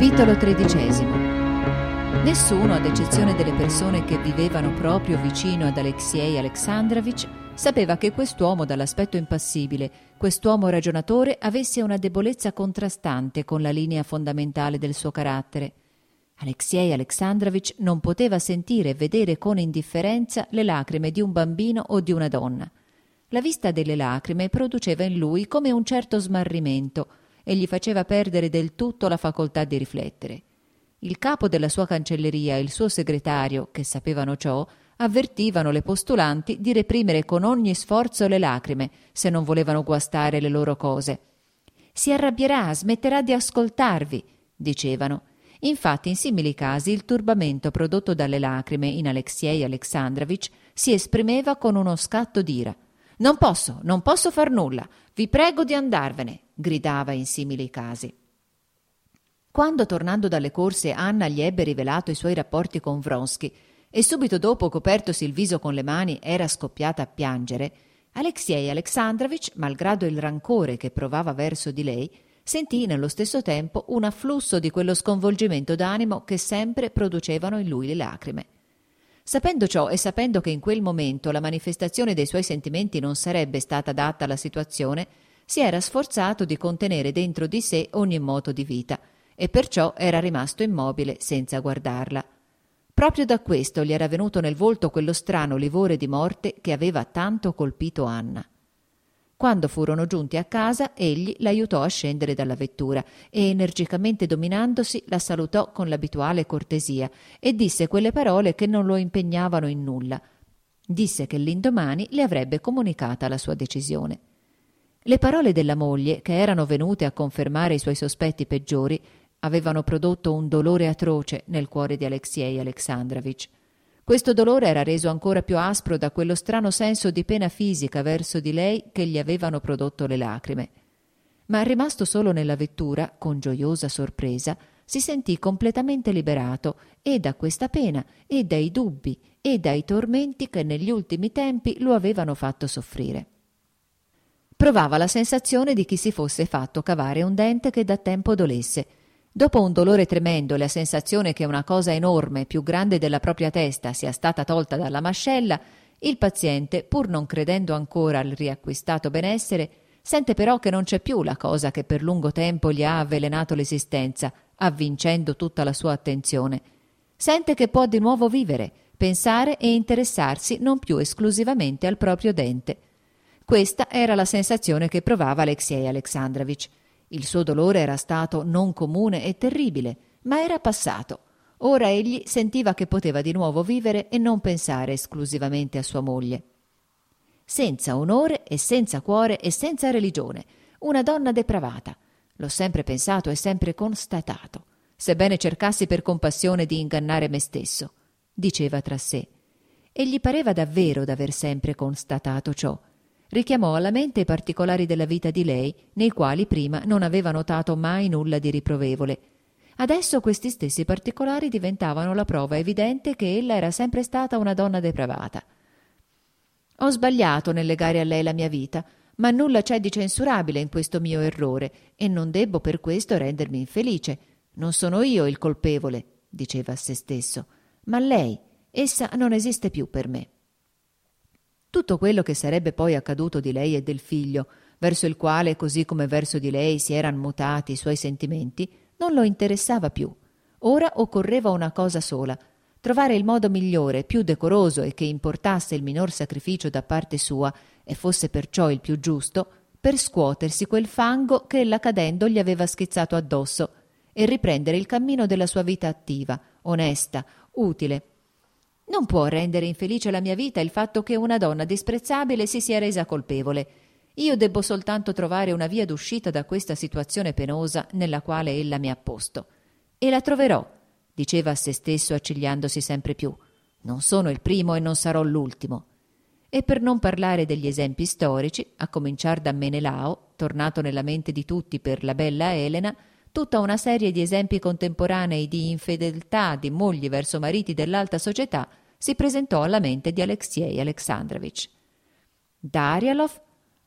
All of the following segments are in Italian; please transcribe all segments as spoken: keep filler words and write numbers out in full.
Capitolo tredicesimo. Nessuno, ad eccezione delle persone che vivevano proprio vicino ad Aleksej Aleksandrovič, sapeva che quest'uomo dall'aspetto impassibile, quest'uomo ragionatore, avesse una debolezza contrastante con la linea fondamentale del suo carattere. Aleksej Aleksandrovič non poteva sentire e vedere con indifferenza le lacrime di un bambino o di una donna. La vista delle lacrime produceva in lui come un certo smarrimento e gli faceva perdere del tutto la facoltà di riflettere. Il capo della sua cancelleria e il suo segretario, che sapevano ciò, avvertivano le postulanti di reprimere con ogni sforzo le lacrime se non volevano guastare le loro cose. «Si arrabbierà, smetterà di ascoltarvi», dicevano. Infatti in simili casi il turbamento prodotto dalle lacrime in Aleksej Aleksandrovič si esprimeva con uno scatto d'ira. «Non posso, non posso far nulla, vi prego di andarvene», gridava in simili casi. Quando, tornando dalle corse, Anna gli ebbe rivelato i suoi rapporti con Vronsky e subito dopo, copertosi il viso con le mani, era scoppiata a piangere, Aleksej Aleksandrovič, malgrado il rancore che provava verso di lei, sentì nello stesso tempo un afflusso di quello sconvolgimento d'animo che sempre producevano in lui le lacrime. Sapendo ciò e sapendo che in quel momento la manifestazione dei suoi sentimenti non sarebbe stata adatta alla situazione, si era sforzato di contenere dentro di sé ogni moto di vita e perciò era rimasto immobile senza guardarla. Proprio da questo gli era venuto nel volto quello strano livore di morte che aveva tanto colpito Anna. Quando furono giunti a casa, egli l'aiutò a scendere dalla vettura e, energicamente dominandosi, la salutò con l'abituale cortesia e disse quelle parole che non lo impegnavano in nulla. Disse che l'indomani le avrebbe comunicata la sua decisione. Le parole della moglie, che erano venute a confermare i suoi sospetti peggiori, avevano prodotto un dolore atroce nel cuore di Aleksej Aleksandrovič. Questo dolore era reso ancora più aspro da quello strano senso di pena fisica verso di lei che gli avevano prodotto le lacrime. Ma rimasto solo nella vettura, con gioiosa sorpresa, si sentì completamente liberato e da questa pena e dai dubbi e dai tormenti che negli ultimi tempi lo avevano fatto soffrire. Provava la sensazione di chi si fosse fatto cavare un dente che da tempo dolesse. Dopo un dolore tremendo e la sensazione che una cosa enorme, più grande della propria testa, sia stata tolta dalla mascella, il paziente, pur non credendo ancora al riacquistato benessere, sente però che non c'è più la cosa che per lungo tempo gli ha avvelenato l'esistenza, avvincendo tutta la sua attenzione. Sente che può di nuovo vivere, pensare e interessarsi non più esclusivamente al proprio dente. Questa era la sensazione che provava Aleksej Aleksandrovič. Il suo dolore era stato non comune e terribile, ma era passato. Ora egli sentiva che poteva di nuovo vivere e non pensare esclusivamente a sua moglie. Senza onore e senza cuore e senza religione, una donna depravata. L'ho sempre pensato e sempre constatato, sebbene cercassi per compassione di ingannare me stesso, diceva tra sé. E gli pareva davvero d'aver sempre constatato ciò. Richiamò alla mente i particolari della vita di lei, nei quali prima non aveva notato mai nulla di riprovevole. Adesso questi stessi particolari diventavano la prova evidente che ella era sempre stata una donna depravata. Ho sbagliato nel legare a lei la mia vita, ma nulla c'è di censurabile in questo mio errore e non debbo per questo rendermi infelice. Non sono io il colpevole, diceva a se stesso, ma lei, essa non esiste più per me. Tutto quello che sarebbe poi accaduto di lei e del figlio, verso il quale, così come verso di lei, si eran mutati i suoi sentimenti, non lo interessava più. Ora occorreva una cosa sola: trovare il modo migliore, più decoroso e che importasse il minor sacrificio da parte sua, e fosse perciò il più giusto, per scuotersi quel fango che ella cadendo gli aveva schizzato addosso e riprendere il cammino della sua vita attiva, onesta, utile. Non può rendere infelice la mia vita il fatto che una donna disprezzabile si sia resa colpevole. Io debbo soltanto trovare una via d'uscita da questa situazione penosa nella quale ella mi ha posto. E la troverò, diceva a se stesso accigliandosi sempre più. Non sono il primo e non sarò l'ultimo. E per non parlare degli esempi storici, a cominciar da Menelao, tornato nella mente di tutti per la bella Elena, tutta una serie di esempi contemporanei di infedeltà di mogli verso mariti dell'alta società si presentò alla mente di Aleksej Aleksandrovič. Darialov,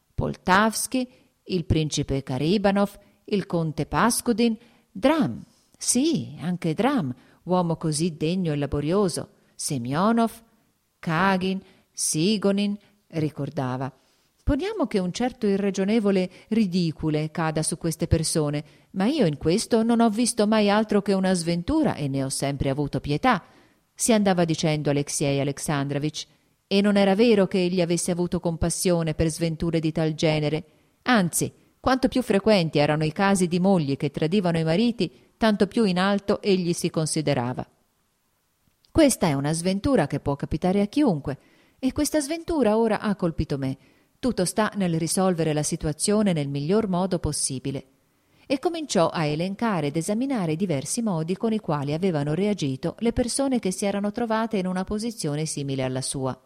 Poltavsky, il principe Karibanov, il conte Paskudin, Dram, Sì, anche Dram, uomo così degno e laborioso, Semionov, Kagin, Sigonin, ricordava. Poniamo che un certo irragionevole ridicule cada su queste persone, ma io in questo non ho visto mai altro che una sventura e ne ho sempre avuto pietà, si andava dicendo Aleksej Aleksandrovich, e non era vero che egli avesse avuto compassione per sventure di tal genere. Anzi, quanto più frequenti erano i casi di mogli che tradivano i mariti, tanto più in alto egli si considerava. Questa è una sventura che può capitare a chiunque, e questa sventura ora ha colpito me. Tutto sta nel risolvere la situazione nel miglior modo possibile. E cominciò a elencare ed esaminare i diversi modi con i quali avevano reagito le persone che si erano trovate in una posizione simile alla sua.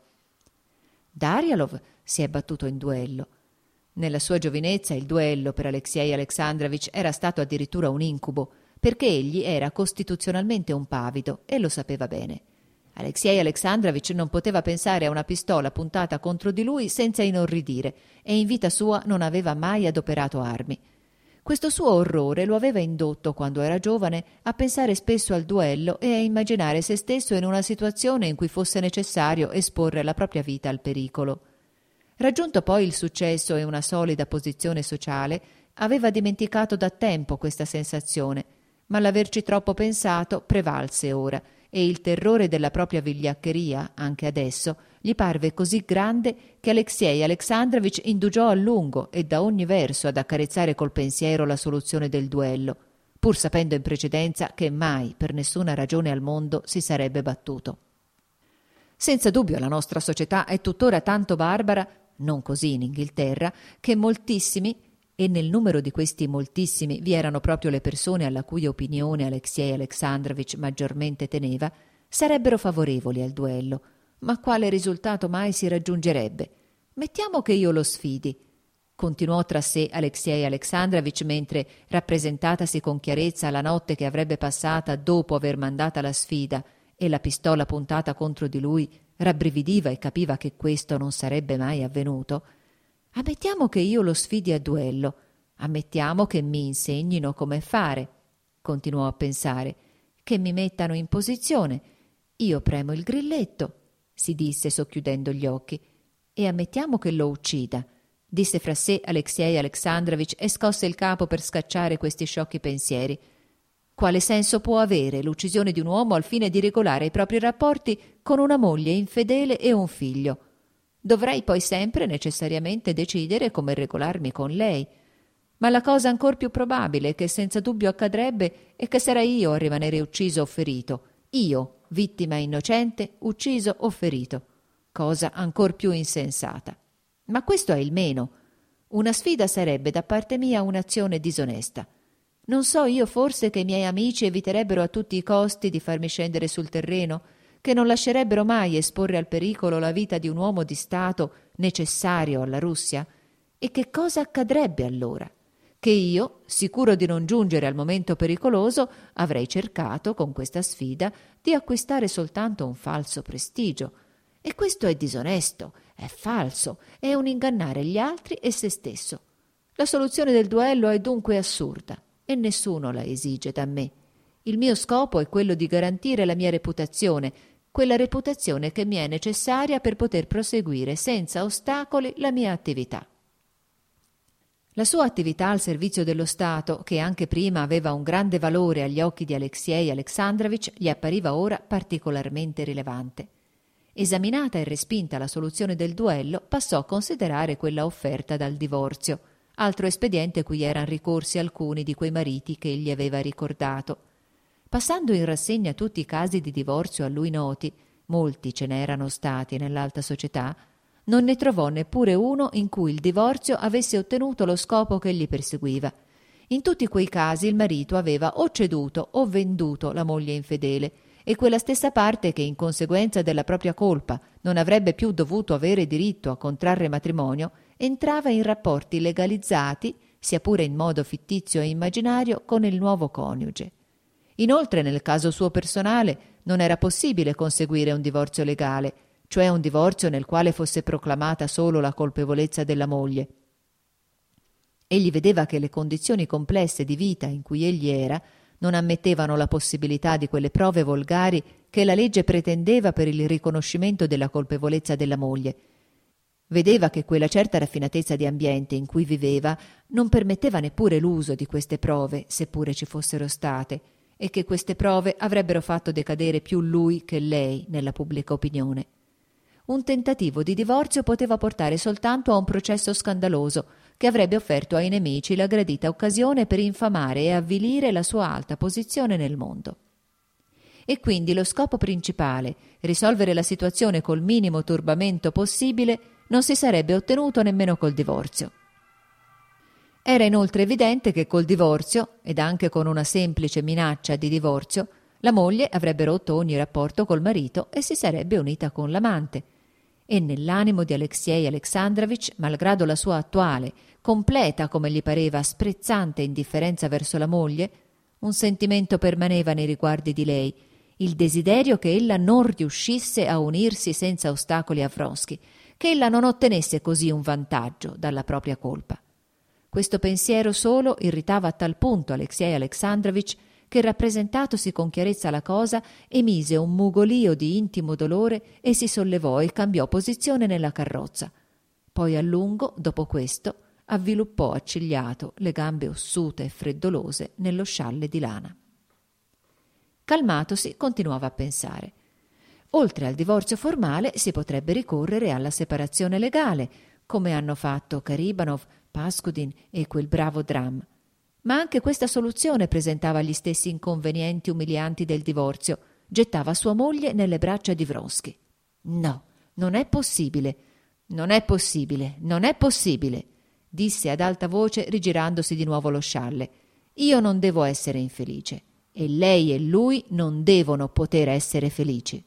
Darialov si è battuto in duello. Nella sua giovinezza il duello per Aleksej Aleksandrovich era stato addirittura un incubo, perché egli era costituzionalmente un pavido e lo sapeva bene. Aleksej Aleksandrovich non poteva pensare a una pistola puntata contro di lui senza inorridire, e in vita sua non aveva mai adoperato armi. Questo suo orrore lo aveva indotto, quando era giovane, a pensare spesso al duello e a immaginare se stesso in una situazione in cui fosse necessario esporre la propria vita al pericolo. Raggiunto poi il successo e una solida posizione sociale, aveva dimenticato da tempo questa sensazione, ma l'averci troppo pensato prevalse ora, e il terrore della propria vigliaccheria, anche adesso, gli parve così grande che Aleksej Aleksandrovich indugiò a lungo e da ogni verso ad accarezzare col pensiero la soluzione del duello, pur sapendo in precedenza che mai, per nessuna ragione al mondo, si sarebbe battuto. Senza dubbio la nostra società è tuttora tanto barbara, non così in Inghilterra, che moltissimi, e nel numero di questi moltissimi vi erano proprio le persone alla cui opinione Aleksej Aleksandrovich maggiormente teneva, sarebbero favorevoli al duello. Ma quale risultato mai si raggiungerebbe? Mettiamo che io lo sfidi, continuò tra sé Aleksej Aleksandrovich mentre, rappresentatasi con chiarezza la notte che avrebbe passata dopo aver mandata la sfida e la pistola puntata contro di lui, rabbrividiva e capiva che questo non sarebbe mai avvenuto. Ammettiamo che io lo sfidi a duello, ammettiamo che mi insegnino come fare, continuò a pensare, che mi mettano in posizione. Io premo il grilletto, si disse socchiudendo gli occhi, e ammettiamo che lo uccida, disse fra sé Aleksej Aleksandrovich e scosse il capo per scacciare questi sciocchi pensieri. Quale senso può avere l'uccisione di un uomo al fine di regolare i propri rapporti con una moglie infedele e un figlio? Dovrei poi sempre necessariamente decidere come regolarmi con lei. Ma la cosa ancor più probabile che senza dubbio accadrebbe è che sarei io a rimanere ucciso o ferito, io, vittima innocente, ucciso o ferito, cosa ancor più insensata. Ma questo è il meno. Una sfida sarebbe da parte mia un'azione disonesta. Non so io forse che i miei amici eviterebbero a tutti i costi di farmi scendere sul terreno, che non lascerebbero mai esporre al pericolo la vita di un uomo di Stato necessario alla Russia? E che cosa accadrebbe allora? Che io, sicuro di non giungere al momento pericoloso, avrei cercato, con questa sfida, di acquistare soltanto un falso prestigio. E questo è disonesto, è falso, è un ingannare gli altri e se stesso. La soluzione del duello è dunque assurda e nessuno la esige da me. Il mio scopo è quello di garantire la mia reputazione, quella reputazione che mi è necessaria per poter proseguire senza ostacoli la mia attività. La sua attività al servizio dello Stato, che anche prima aveva un grande valore agli occhi di Aleksej Aleksandrovich, gli appariva ora particolarmente rilevante. Esaminata e respinta la soluzione del duello, passò a considerare quella offerta dal divorzio, altro espediente cui eran ricorsi alcuni di quei mariti che egli aveva ricordato. Passando in rassegna tutti i casi di divorzio a lui noti, molti ce n'erano stati nell'alta società, non ne trovò neppure uno in cui il divorzio avesse ottenuto lo scopo che egli perseguiva. In tutti quei casi il marito aveva o ceduto o venduto la moglie infedele, e quella stessa parte che in conseguenza della propria colpa non avrebbe più dovuto avere diritto a contrarre matrimonio, entrava in rapporti legalizzati, sia pure in modo fittizio e immaginario, con il nuovo coniuge. Inoltre, nel caso suo personale, non era possibile conseguire un divorzio legale, cioè un divorzio nel quale fosse proclamata solo la colpevolezza della moglie. Egli vedeva che le condizioni complesse di vita in cui egli era non ammettevano la possibilità di quelle prove volgari che la legge pretendeva per il riconoscimento della colpevolezza della moglie. Vedeva che quella certa raffinatezza di ambiente in cui viveva non permetteva neppure l'uso di queste prove, seppure ci fossero state, e che queste prove avrebbero fatto decadere più lui che lei nella pubblica opinione. Un tentativo di divorzio poteva portare soltanto a un processo scandaloso che avrebbe offerto ai nemici la gradita occasione per infamare e avvilire la sua alta posizione nel mondo. E quindi lo scopo principale, risolvere la situazione col minimo turbamento possibile, non si sarebbe ottenuto nemmeno col divorzio. Era inoltre evidente che col divorzio, ed anche con una semplice minaccia di divorzio, la moglie avrebbe rotto ogni rapporto col marito e si sarebbe unita con l'amante. E nell'animo di Aleksej Aleksandrovich, malgrado la sua attuale, completa come gli pareva sprezzante indifferenza verso la moglie, un sentimento permaneva nei riguardi di lei, il desiderio che ella non riuscisse a unirsi senza ostacoli a Vronsky, che ella non ottenesse così un vantaggio dalla propria colpa. Questo pensiero solo irritava a tal punto Aleksej Aleksandrovich che, rappresentatosi con chiarezza la cosa, emise un mugolio di intimo dolore e si sollevò e cambiò posizione nella carrozza. Poi a lungo, dopo questo, avviluppò accigliato le gambe ossute e freddolose nello scialle di lana. Calmatosi, continuava a pensare. Oltre al divorzio formale si potrebbe ricorrere alla separazione legale, come hanno fatto Karibanov, Paskudin e quel bravo Dram. Ma anche questa soluzione presentava gli stessi inconvenienti umilianti del divorzio, gettava sua moglie nelle braccia di Vronsky. «No, non è possibile, non è possibile, non è possibile», disse ad alta voce rigirandosi di nuovo lo scialle. «Io non devo essere infelice e lei e lui non devono poter essere felici».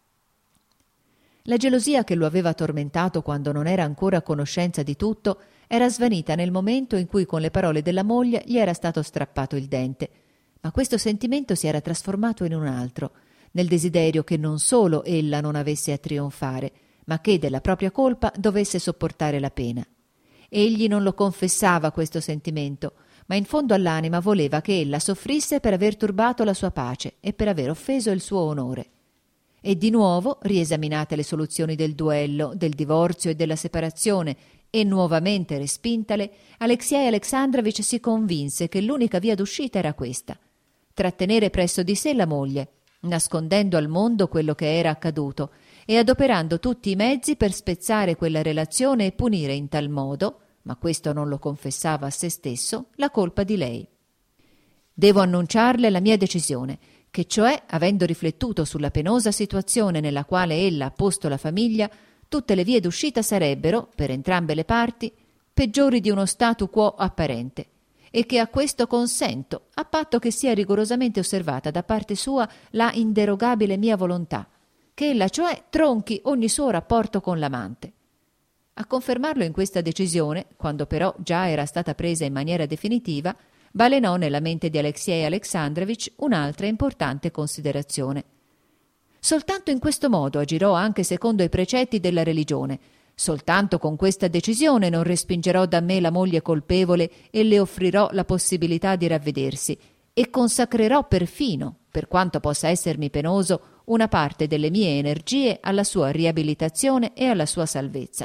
La gelosia che lo aveva tormentato quando non era ancora a conoscenza di tutto era svanita nel momento in cui con le parole della moglie gli era stato strappato il dente, ma questo sentimento si era trasformato in un altro, nel desiderio che non solo ella non avesse a trionfare, ma che della propria colpa dovesse sopportare la pena. Egli non lo confessava questo sentimento, ma in fondo all'anima voleva che ella soffrisse per aver turbato la sua pace e per aver offeso il suo onore. E di nuovo, riesaminate le soluzioni del duello, del divorzio e della separazione, e nuovamente respintale, Aleksej Aleksandrovich si convinse che l'unica via d'uscita era questa: trattenere presso di sé la moglie, nascondendo al mondo quello che era accaduto e adoperando tutti i mezzi per spezzare quella relazione e punire in tal modo, ma questo non lo confessava a se stesso, la colpa di lei. «Devo annunciarle la mia decisione, che cioè, avendo riflettuto sulla penosa situazione nella quale ella ha posto la famiglia, tutte le vie d'uscita sarebbero, per entrambe le parti, peggiori di uno statu quo apparente, e che a questo consento, a patto che sia rigorosamente osservata da parte sua la inderogabile mia volontà, che ella cioè tronchi ogni suo rapporto con l'amante». A confermarlo in questa decisione, quando però già era stata presa in maniera definitiva, balenò nella mente di Aleksej Aleksandrovich un'altra importante considerazione. Soltanto in questo modo agirò anche secondo i precetti della religione. Soltanto con questa decisione non respingerò da me la moglie colpevole e le offrirò la possibilità di ravvedersi, e consacrerò perfino, per quanto possa essermi penoso, una parte delle mie energie alla sua riabilitazione e alla sua salvezza.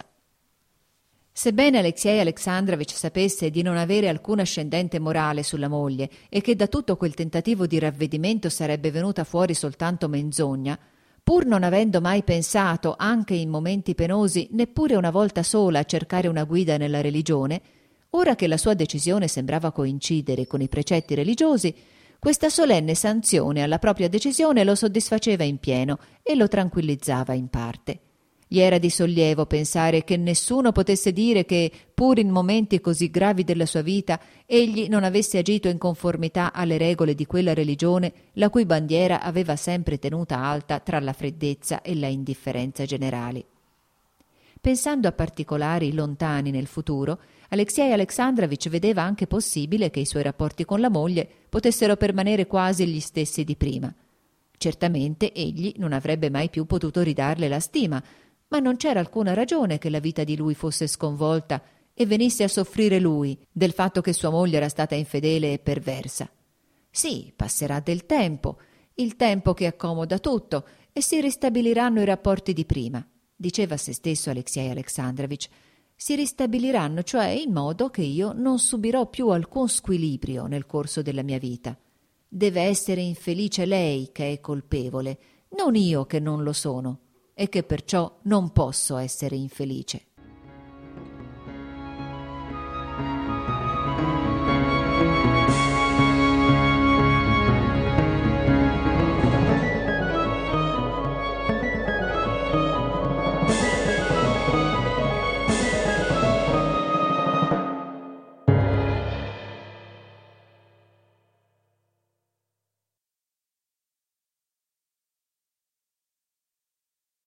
Sebbene Aleksej Aleksandrovich sapesse di non avere alcun ascendente morale sulla moglie e che da tutto quel tentativo di ravvedimento sarebbe venuta fuori soltanto menzogna, pur non avendo mai pensato, anche in momenti penosi, neppure una volta sola a cercare una guida nella religione, ora che la sua decisione sembrava coincidere con i precetti religiosi, questa solenne sanzione alla propria decisione lo soddisfaceva in pieno e lo tranquillizzava in parte. Gli era di sollievo pensare che nessuno potesse dire che, pur in momenti così gravi della sua vita, egli non avesse agito in conformità alle regole di quella religione la cui bandiera aveva sempre tenuta alta tra la freddezza e la indifferenza generali. Pensando a particolari lontani nel futuro, Aleksej Aleksandrovich vedeva anche possibile che i suoi rapporti con la moglie potessero permanere quasi gli stessi di prima. Certamente egli non avrebbe mai più potuto ridarle la stima, ma non c'era alcuna ragione che la vita di lui fosse sconvolta e venisse a soffrire lui del fatto che sua moglie era stata infedele e perversa. Sì, passerà del tempo, il tempo che accomoda tutto, e si ristabiliranno i rapporti di prima, diceva a se stesso Alexei Alexandrovich. Si ristabiliranno, cioè, in modo che io non subirò più alcun squilibrio nel corso della mia vita. Deve essere infelice lei che è colpevole, non io che non lo sono, e che perciò non posso essere infelice.